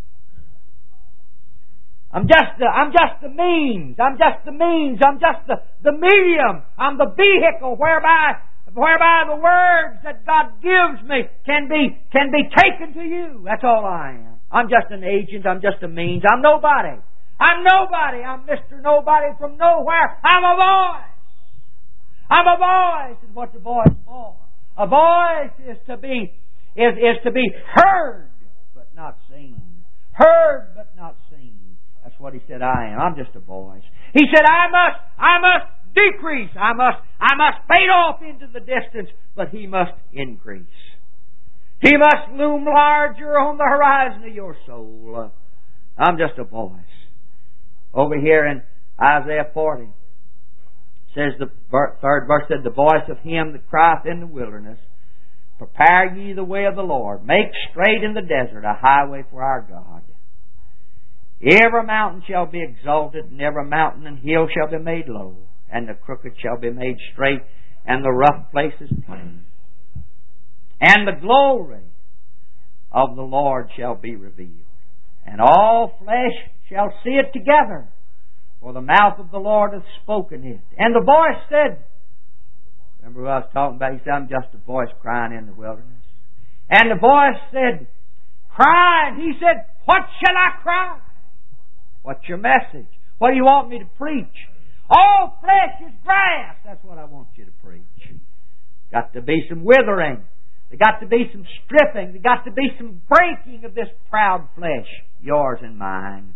I'm just the, I'm just the means. I'm just the means. I'm just the, the medium. I'm the vehicle whereby whereby the words that God gives me can be can be taken to you. That's all I am. I'm just an agent. I'm just a means. I'm nobody. I'm nobody. I'm Mister Nobody from nowhere. I'm a voice. I'm a voice. And what's a voice for? A voice is to be is, is to be heard but not seen. Heard but not seen. That's what he said I am. I'm just a voice. He said I must, I must decrease. I must, I must fade off into the distance, but he must increase. He must loom larger on the horizon of your soul. I'm just a voice. Over here in Isaiah forty, says the third verse said, the voice of him that crieth in the wilderness, prepare ye the way of the Lord, make straight in the desert a highway for our God. Every mountain shall be exalted, and every mountain and hill shall be made low, and the crooked shall be made straight, and the rough places plain. And the glory of the Lord shall be revealed, and all flesh shall see it together, for the mouth of the Lord hath spoken it. And the voice said, remember what I was talking about? He said, I'm just a voice crying in the wilderness. And the voice said, cry, and he said, what shall I cry? What's your message? What do you want me to preach? All flesh is grass. That's what I want you to preach. Got to be some withering. There got to be some stripping. There got to be some breaking of this proud flesh, yours and mine,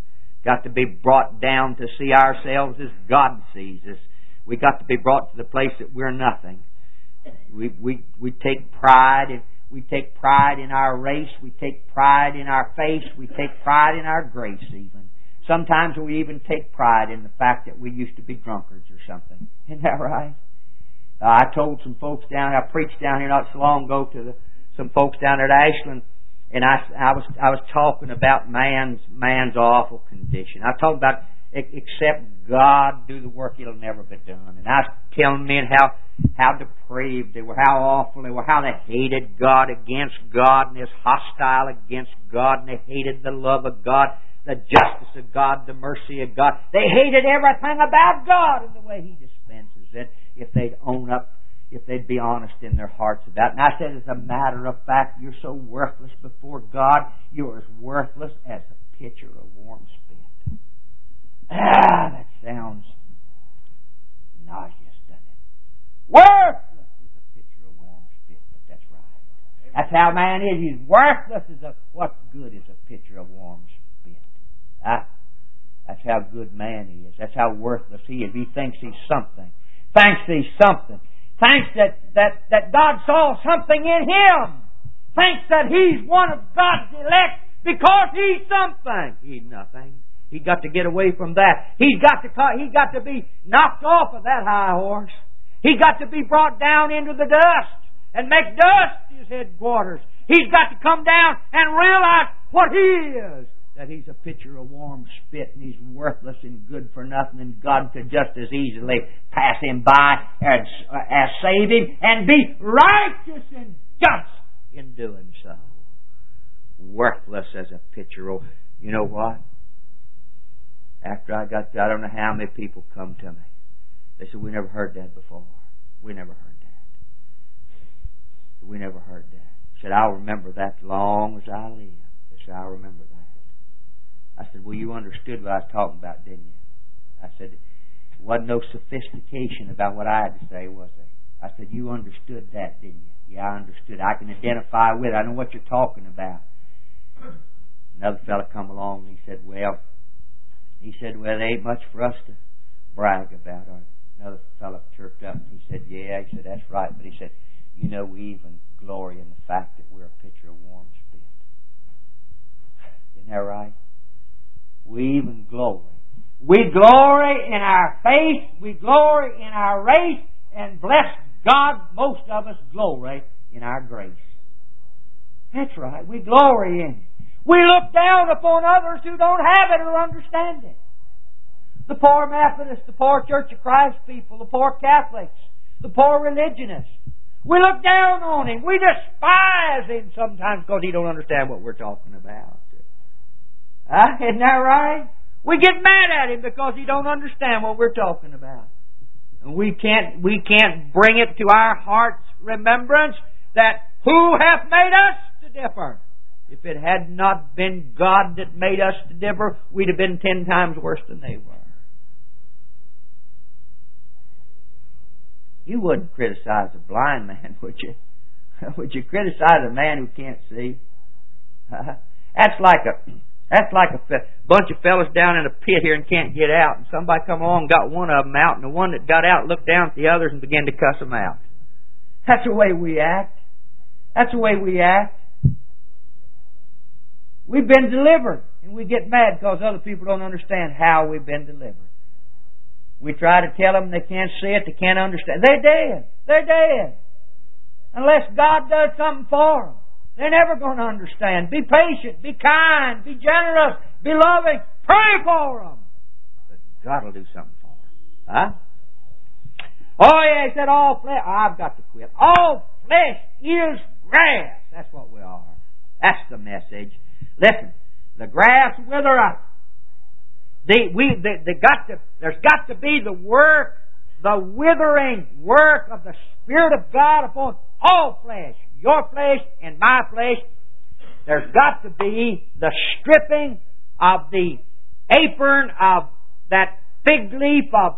got to be brought down to see ourselves as God sees us. We got to be brought to the place that we're nothing. We we we take pride in we take pride in our race. We take pride in our face. We take pride in our grace. Even sometimes we even take pride in the fact that we used to be drunkards or something. Isn't that right? Uh, I told some folks down. I preached down here not so long ago to the, some folks down at Ashland, and I I was I was talking about man's man's awful condition. I talked about except God do the work, it'll never be done. And I was telling men how how depraved they were, how awful they were, how they hated God, against God, and is hostile against God, and they hated the love of God, the justice of God, the mercy of God. They hated everything about God and the way He dispenses it. If they'd own up, if they'd be honest in their hearts about it. And I said, as a matter of fact, you're so worthless before God, you're as worthless as a pitcher of warm spit. Ah, that sounds nauseous, doesn't it? Worthless as a pitcher of warm spit, but that's right. That's how man is. He's worthless as a, what good is a pitcher of warm spit? Ah, that's how good man he is. That's how worthless he is. He thinks he's something. Thinks he's something. Thinks that, that, that God saw something in him. Thinks that he's one of God's elect because he's something. He's nothing. He's got to get away from that. He's got to he got to be knocked off of that high horse. He's got to be brought down into the dust and make dust his headquarters. He's got to come down and realize what he is. That he's a pitcher of warm spit and he's worthless and good for nothing, and God could just as easily pass him by as, as save him and be righteous and just in doing so. Worthless as a pitcher of... You know what? After I got there, I don't know how many people come to me. They said, we never heard that before. We never heard that. We never heard that. I said, I'll remember that as long as I live. They said, I'll remember that. I said, well, you understood what I was talking about, didn't you? I said, there wasn't no sophistication about what I had to say, was there? I said, you understood that, didn't you? Yeah, I understood. I can identify with it. I know what you're talking about. Another fellow come along and he said, well, he said, well, there ain't much for us to brag about. Another fellow chirped up and he said, yeah. He said, that's right. But he said, you know, we even glory in the fact that we're a pitcher of warm spit. Isn't that right? We even glory. We glory in our faith. We glory in our race. And bless God, most of us glory in our grace. That's right. We glory in it. We look down upon others who don't have it or understand it. The poor Methodists, the poor Church of Christ people, the poor Catholics, the poor religionists. We look down on him. We despise him sometimes because he don't understand what we're talking about. Huh? Isn't that right? We get mad at him because he don't understand what we're talking about. And we can't we can't bring it to our heart's remembrance that who hath made us to differ? If it had not been God that made us to differ, we'd have been ten times worse than they were. You wouldn't criticize a blind man, would you? Would you criticize a man who can't see? That's like a That's like a fe- bunch of fellas down in a pit here and can't get out. And somebody come along and got one of them out. And the one that got out looked down at the others and began to cuss them out. That's the way we act. That's the way we act. We've been delivered. And we get mad because other people don't understand how we've been delivered. We try to tell them they can't see it. They can't understand. They're dead. They're dead. Unless God does something for them. They're never going to understand. Be patient. Be kind. Be generous. Be loving. Pray for them. But God will do something for them. Huh? Oh, yeah, he said all flesh. Oh, I've got to quit. All flesh is grass. That's what we are. That's the message. Listen, the grass withereth. The, we, the, the got to, there's got to be the work, the withering work of the Spirit of God upon all flesh. Your flesh and my flesh. There's got to be the stripping of the apron of that fig leaf of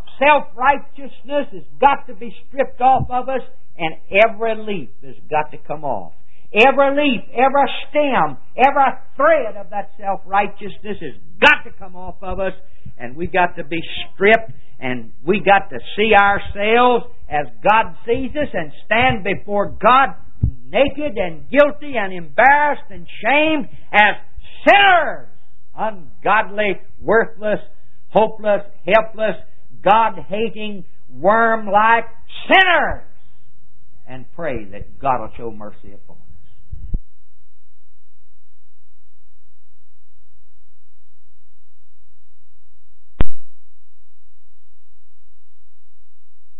self-righteousness has got to be stripped off of us, and every leaf has got to come off. Every leaf, every stem, every thread of that self-righteousness has got to come off of us, and we got to be stripped, and we got to see ourselves as God sees us and stand before God naked and guilty and embarrassed and shamed as sinners, ungodly, worthless, hopeless, helpless, God-hating, worm-like sinners, and pray that God will show mercy upon us.